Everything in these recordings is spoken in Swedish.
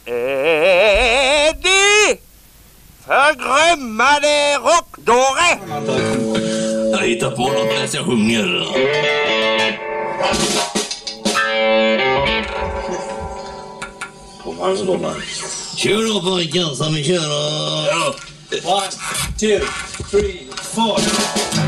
Eddie! Förgrömmade rockdåre! Jag hittar på något medan jag sjunger. Kör då pojkar, så vi kör då. Ja. 1, 2, 3, 4.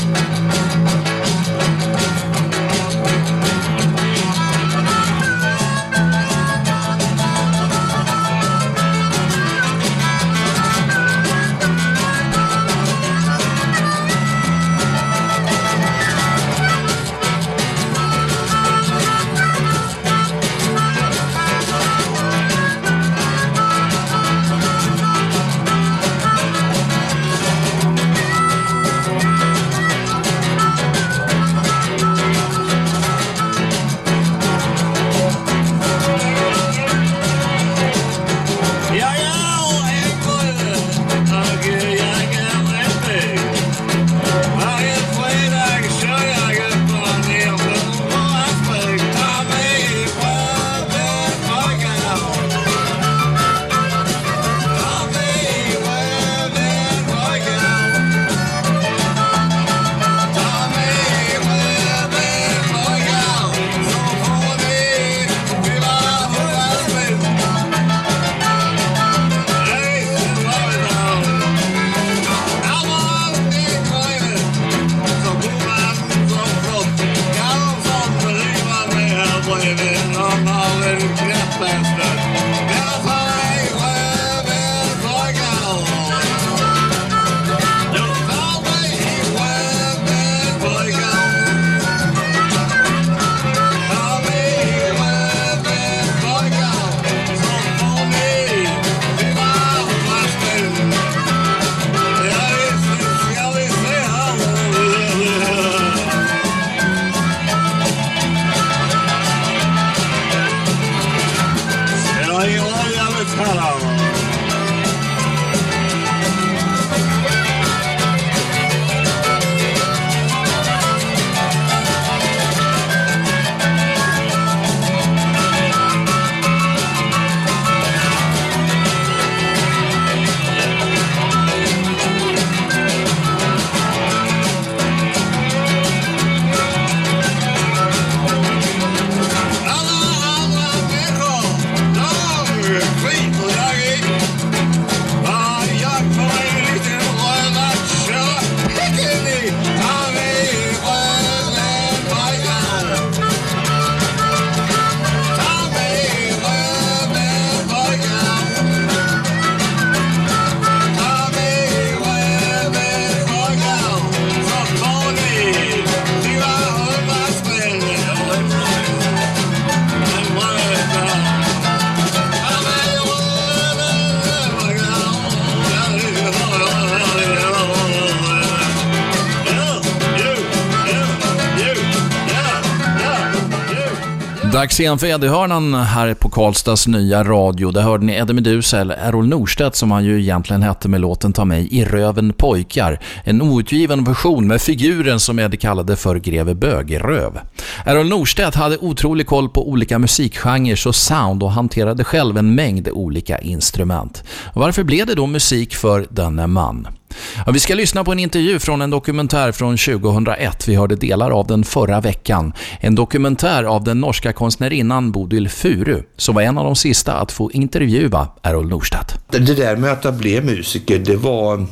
Dags igen för Eddie-hörnan här på Karlstads nya radio. Där hörde ni Eddie Meduza, eller Errol Norstedt som han ju egentligen hette, med låten Ta mig i röven pojkar. En outgiven version med figuren som Eddie kallade för Greve Bögeröv. Errol Norstedt hade otrolig koll på olika musikgenrer och sound och hanterade själv en mängd olika instrument. Varför blev det då musik för denne man? Ja, vi ska lyssna på en intervju från en dokumentär från 2001. Vi hörde delar av den förra veckan. En dokumentär av den norska konstnärinnan Bodil Furu, som var en av de sista att få intervjua Errol Norstedt. Det där med att jag blev musiker, det var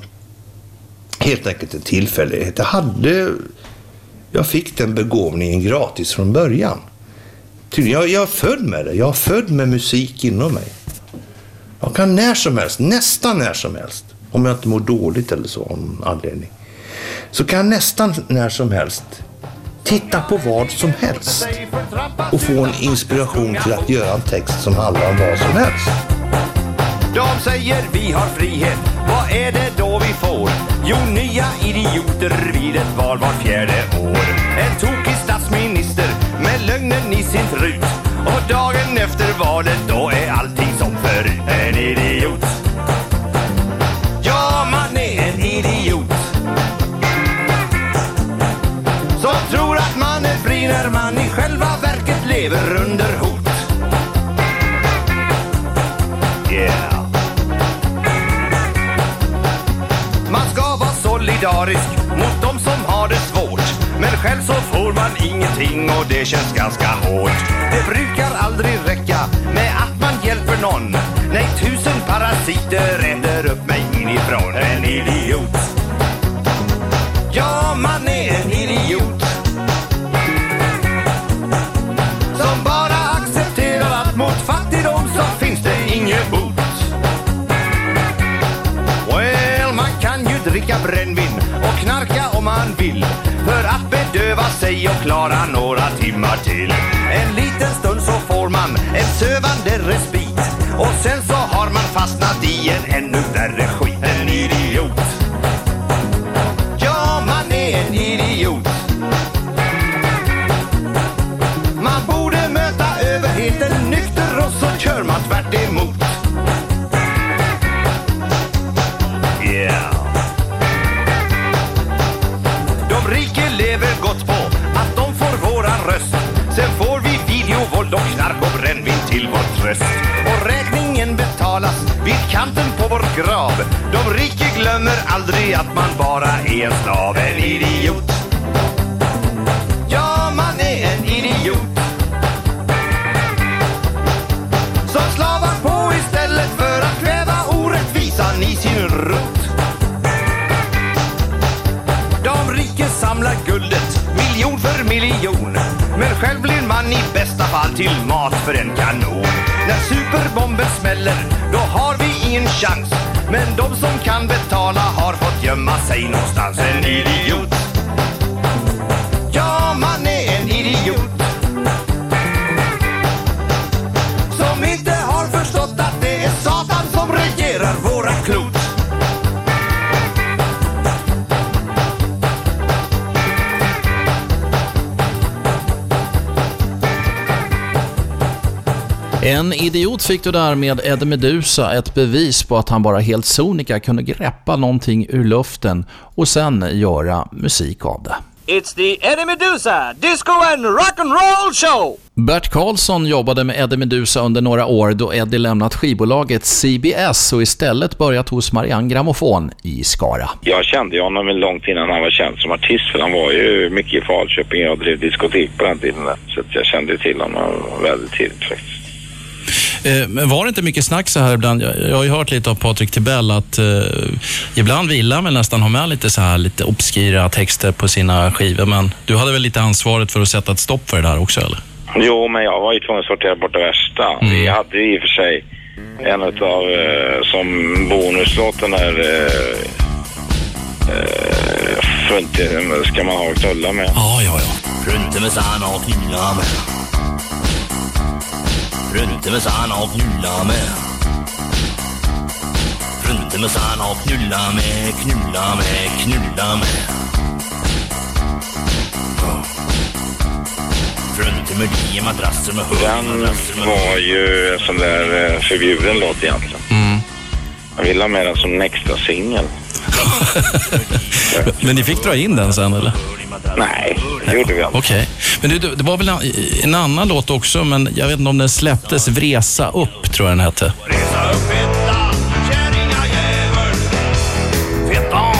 helt enkelt en tillfällighet. Jag fick den begåvningen gratis från början. Jag är född med det. Jag är född med musik inom mig. Jag kan när som helst, nästan när som helst, om jag inte mår dåligt eller så om anledning, så kan jag nästan när som helst titta på vad som helst och få en inspiration till att göra en text som handlar om vad som helst. De säger vi har frihet, vad är det då vi får? Jo, nya idioter vid ett val var fjärde år. En tokig statsminister med lögnen i sin trut, och dagen efter valet då är allting som förut. En idiot. Ja, man är en idiot som tror att man är fri när man i själva verket lever under hot. solidarisk mot de som har det svårt. Men själv så får man ingenting och det känns ganska hårt. Det brukar aldrig räcka med att man hjälper någon. Nej, 1000 parasiter äter upp mig inifrån. En idiot. Ja, man är en idiot som bara accepterar att mot fattigdom så finns det inget bot. Well, man kan ju dricka brännvin och knarka om man vill för att bedöva sig och klara några timmar till. En liten stund så får man en sövande respit och sen så har man fastnat i en ännu värre skit. En idiot. Ja, man är en idiot. Man borde möta överheten nykter och så kör man tvärt emot. Yeah. De rika lever gott på att de får våran röst. Sen får vi videovåld och knark och brännvin till vår tröst. Och räkningen betalas vid kanten på vår grav. De rika glömmer aldrig att man bara är en slav. En idiot. Ja, man är en idiot som slavar på istället för att kräva orättvisan i sin rot. De rika samlar guldet miljon för miljon, men själv blir man i bästa fall till mat för en kanon. När superbomben smäller, då har vi ingen chans. Men de som kan betala har fått gömma sig någonstans. En idiot. Ja, man är en idiot som inte har förstått att det är Satan som regerar våra klot. En idiot fick du där med Eddie Meduza, ett bevis på att han bara helt sonika kunde greppa någonting ur luften och sen göra musik av det. It's the Eddie Meduza Disco and Rock'n'Roll Show! Bert Karlsson jobbade med Eddie Meduza under några år då Eddie lämnat skivbolaget CBS och istället börjat hos Marianne Grammofon i Skara. Jag kände ju honom långt innan han var känd som artist, för han var ju mycket i Falköping och drev diskotek på den tiden. Så att jag kände till honom väldigt tidigt faktiskt. Men var det inte mycket snack så här ibland? Jag har ju hört lite av Patrik Tibell att ibland vill han väl nästan ha med lite så här lite obskyra texter på sina skivor, men du hade väl lite ansvaret för att sätta ett stopp för det där också, eller? Jo, men jag var ju tvungen att sortera bort det värsta. Vi hade i och för sig en utav som bonuslåten här Frunte ska man ha och knulla med. Ja. Frunte med sanna och knulla med. Frunte med sanna och knulla med. Frunte med sanna och knulla med. Knulla med, knulla med. Frunte med die madrasser med den var ju en sån där förbjuden låt egentligen. Jag ville ha med den som en extra singel. Men ni fick dra in den sen, eller? Nej, det gjorde vi aldrig. Okej. Men det var väl en annan låt också, men jag vet inte om den släpptes. Vresa upp, tror jag den hette. Resa upp fetta, kärringa jävel. Fetta.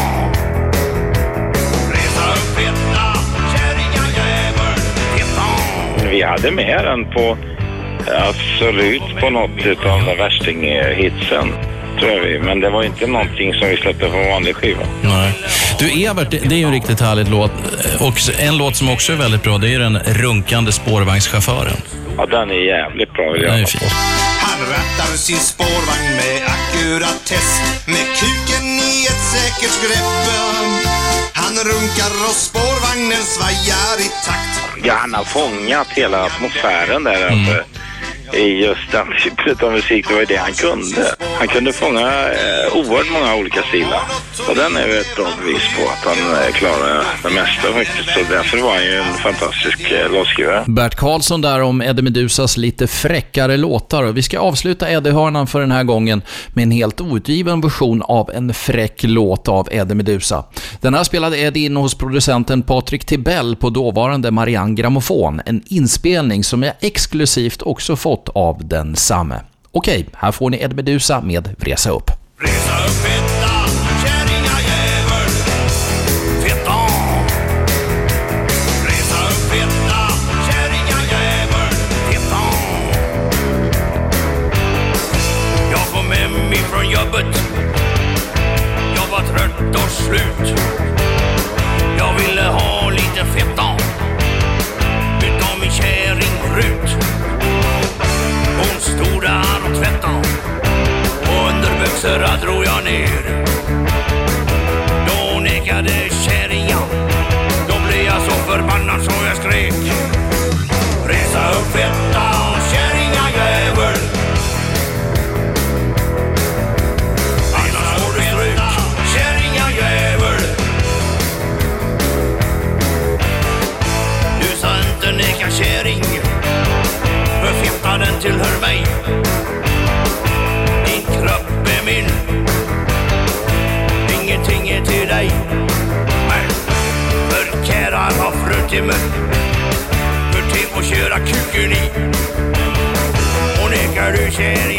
Resa upp fetta, kärringa jävel. Fetta. Vi hade med den på absolut på något utav de värsting-hitsen, tror jag. Men det var inte någonting som vi släppte på en vanlig skiva. Nej. Du, Evert, det är ju en riktigt härlig låt. Och en låt som också är väldigt bra, det är ju den runkande spårvagnschauffören. Ja, den är jävligt bra. Den är fin. Han rattar sin spårvagn med ackuratess, med kuken i ett säkert grepp. Han runkar och spårvagnen svajar i takt. Ja, han har fångat hela atmosfären där uppe. I just den typen av musik, det var det han kunde. Han kunde fånga oerhört många olika stilar. Och den är ju ett bra bevis på att han klarar det mesta faktiskt. Så därför var han ju en fantastisk låtskrivare. Bert Karlsson där om Eddie Meduzas lite fräckare låtar. Och vi ska avsluta Eddie-hörnan för den här gången med en helt outgiven version av en fräck låt av Eddie Meduza. Den här spelade Eddie in hos producenten Patrik Tibell på dåvarande Marianne Grammofon. En inspelning som jag exklusivt också fått av den samme. Okej, här får ni Eddie Meduza med Vresa upp. Resa upp fetta, kärringa jävel.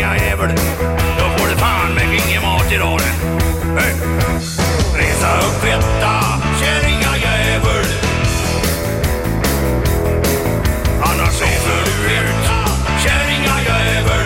kärringajävel, då får det fan med ingen mat idag. Hey. Resa upp feta kärringajävel, annars reser du ut kärringajävel.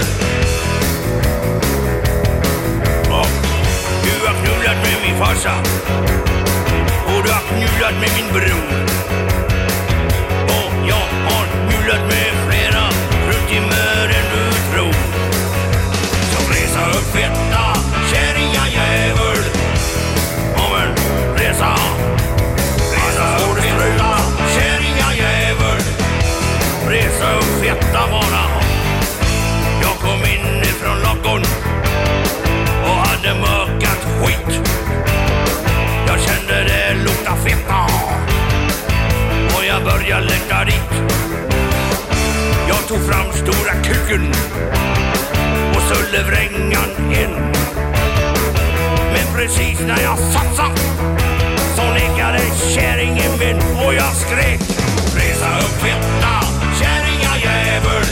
Du har knullat med min farsa och du har knullat med min bror. Och jag har knullat med flera fruktimmer än du tror. Så resa upp feta kärringajävel. Amen, resa. Resa upp feta kärringajävel. Resa upp feta bara. Jag kom inifrån Lockon och hade mörkat skit. Jag kände det lukta feta och jag började lägga dit. Jag tog fram stora kuken och så levrängan in. Men precis när jag satsade så nekade kärringen min och jag skrek: resa upp feta kärringajävel.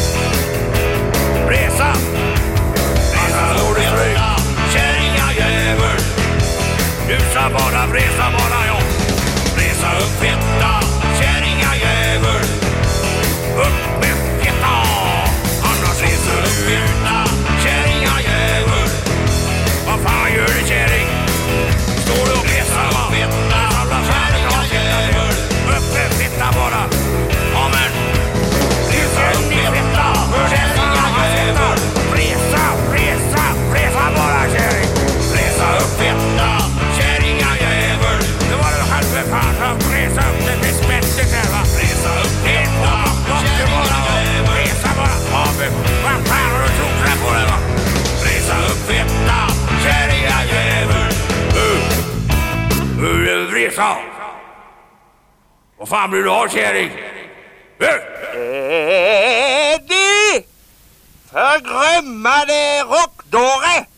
Resa. Resa upp feta kärringajävel. Du sa bara resa bara jag. Resa upp feta kärringajävel. Upp med feta, annars reser du feta kärringajävel. Vad fan gör du kärring? Står du och resa va? Feta kärringajävel. Upp med feta bara. Amen. Resa upp med feta kärringajävel. Resa, resa, resa bara kärring. Resa upp feta kärringajävel. Det var det själv för fan som resa upp den med spettet där va. Resa upp feta kärringajävel. Resa bara. Vad fan har du trott på det va? Resa upp feta kärringajävel. Resa. Vad fan blir du av kärring? Eddie! Förgrömmade rockdåre!